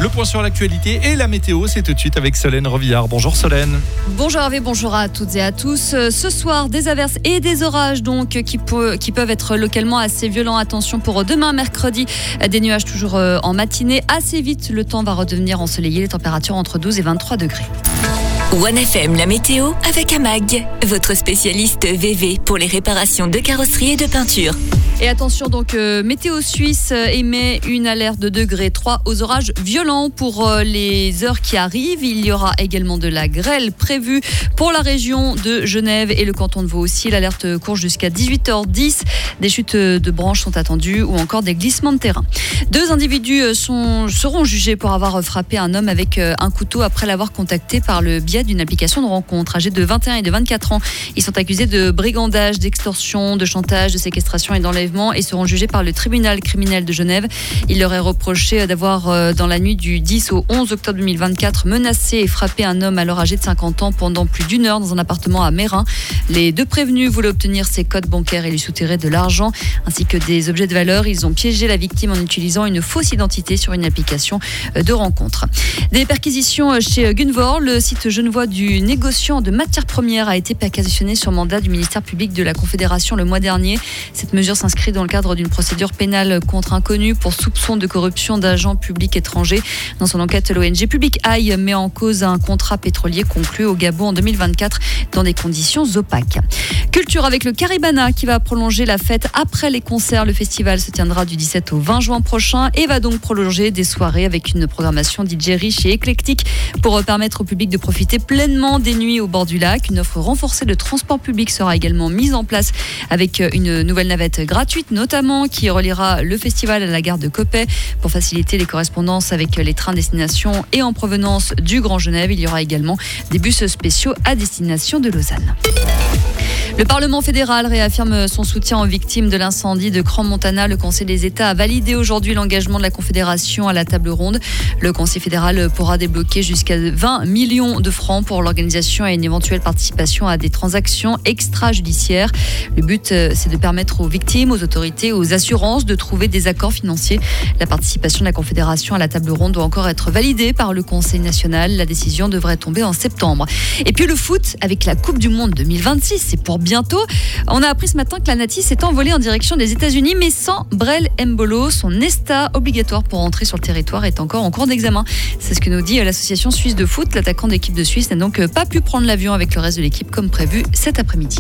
Le point sur l'actualité et la météo, c'est tout de suite avec Solène Revillard. Bonjour Solène. Bonjour Hervé, bonjour à toutes et à tous. Ce soir, des averses et des orages donc qui peuvent être localement assez violents. Attention pour demain mercredi, des nuages toujours en matinée. Assez vite, le temps va redevenir ensoleillé, les températures entre 12 et 23 degrés. 1FM, la météo avec AMAG, votre spécialiste VV pour les réparations de carrosserie et de peinture. Et attention donc, Météo Suisse émet une alerte de degré 3 aux orages violents pour les heures qui arrivent. Il y aura également de la grêle prévue pour la région de Genève et le canton de Vaud aussi. L'alerte court jusqu'à 18h10. Des chutes de branches sont attendues ou encore des glissements de terrain. 2 individus seront jugés pour avoir frappé un homme avec un couteau après l'avoir contacté par le biais d'une application de rencontre. Âgés de 21 et de 24 ans, ils sont accusés de brigandage, d'extorsion, de chantage, de séquestration et d'enlèvement et seront jugés par le tribunal criminel de Genève. Il leur est reproché d'avoir, dans la nuit du 10 au 11 octobre 2024, menacé et frappé un homme alors âgé de 50 ans pendant plus d'1 heure dans un appartement à Mérin. Les 2 prévenus voulaient obtenir ses codes bancaires et lui soutirer de l'argent ainsi que des objets de valeur. Ils ont piégé la victime en utilisant une fausse identité sur une application de rencontre. Des perquisitions chez Gunvor, le site genevois du négociant de matières premières a été perquisitionné sur mandat du ministère public de la Confédération le mois dernier. Cette mesure s'inscrit dans le cadre d'une procédure pénale contre inconnu pour soupçon de corruption d'agents publics étrangers. Dans son enquête, l'ONG Public Eye met en cause un contrat pétrolier conclu au Gabon en 2024 dans des conditions opaques. Culture avec le Caribana qui va prolonger la fête après les concerts. Le festival se tiendra du 17 au 20 juin prochain et va donc prolonger des soirées avec une programmation DJ riche et éclectique pour permettre au public de profiter pleinement des nuits au bord du lac. Une offre renforcée de transport public sera également mise en place avec une nouvelle navette gratuite notamment qui reliera le festival à la gare de Coppet pour faciliter les correspondances avec les trains destination et en provenance du Grand Genève. Il y aura également des bus spéciaux à destination de Lausanne. Le Parlement fédéral réaffirme son soutien aux victimes de l'incendie de Crans-Montana. Le Conseil des États a validé aujourd'hui l'engagement de la Confédération à la table ronde. Le Conseil fédéral pourra débloquer jusqu'à 20 millions de francs pour l'organisation et une éventuelle participation à des transactions extrajudiciaires. Le but, c'est de permettre aux victimes, aux autorités, aux assurances de trouver des accords financiers. La participation de la Confédération à la table ronde doit encore être validée par le Conseil national. La décision devrait tomber en septembre. Et puis le foot avec la Coupe du Monde 2026, c'est pour bientôt. On a appris ce matin que la Nati s'est envolée en direction des États-Unis, mais sans Brel Mbolo. Son ESTA obligatoire pour entrer sur le territoire est encore en cours d'examen. C'est ce que nous dit l'association suisse de foot. L'attaquant d'équipe de Suisse n'a donc pas pu prendre l'avion avec le reste de l'équipe comme prévu cet après-midi.